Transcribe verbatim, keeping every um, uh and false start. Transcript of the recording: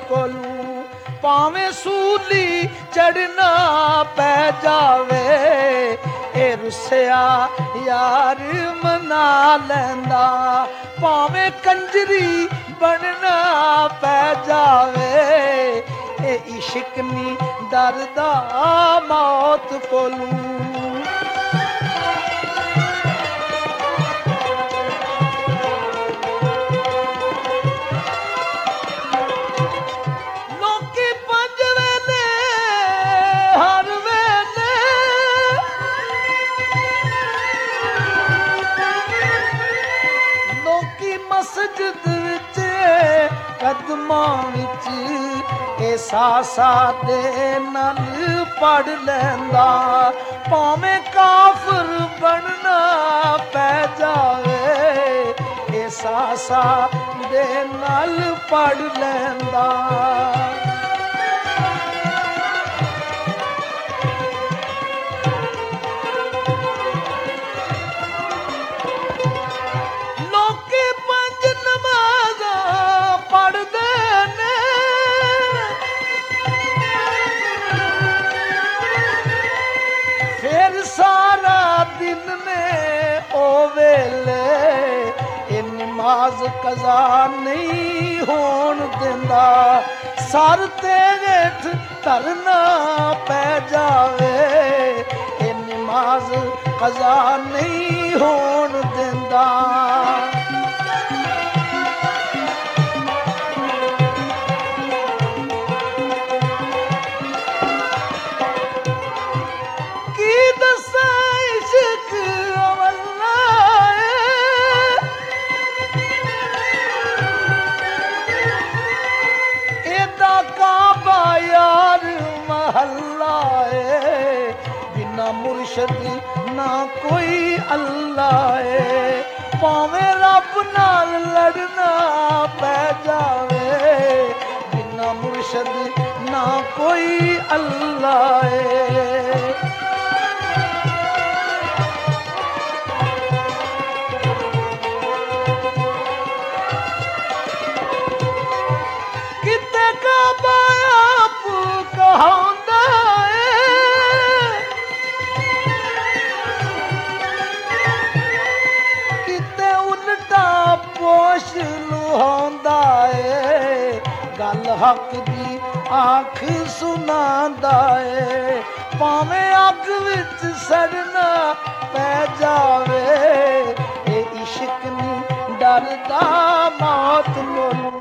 ਕੋਲੂ ਭਾਵੇਂ ਸੂਲੀ ਚੜਨਾ ਪੈ ਜਾਵੇ ਇਹ ਰੁੱਸਿਆ ਯਾਰ ਮਨਾ ਲੈਂਦਾ ਭਾਵੇਂ ਕੰਜਰੀ ਬਣਨਾ ਪੈ ਜਾਵੇ ਇਹ ਇਸ਼ਕ ਨੀ ਡਰਦਾ ਮੌਤ ਕੋਲੂ ਮਸਜਿਦ ਵਿੱਚ ਕਦਮਾਂ ਵਿੱਚ ਇਹ ਸਾਸਾ ਦੇ ਨਾਲ ਪੜ ਲੈਂਦਾ ਭਾਵੇਂ ਕਾਫਰ ਬਣਨਾ ਪੈ ਜਾਵੇ ਇਹ ਸਾਸਾ ਦੇ ਨਾਲ ਪੜ ਲੈਂਦਾ ਸਾਰਾ ਦਿਨ ਨੇ ਉਹ ਵੇਲੇ ਇਹ ਨਮਾਜ਼ ਕਜ਼ਾ ਨਹੀਂ ਹੋਣ ਦਿੰਦਾ ਸਰ ਤੇ ਹੇਠ ਧਰਨਾ ਪੈ ਜਾਵੇ ਇਹ ਨਮਾਜ਼ ਕਜ਼ਾ ਨਹੀਂ ਹੋਣ ਦਿੰਦਾ मुर्शद ना कोई अल्लाह है भावें रब नाल लड़ना पै जावे बिना मुर्शद ना कोई अल्लाह है किते का बाप कहांदा पोश लुहांदा है गल हक दी आँख सुनांदा है भावें अग विच सड़ना पै जावे ए इश्क नी डरदा मौत कोलू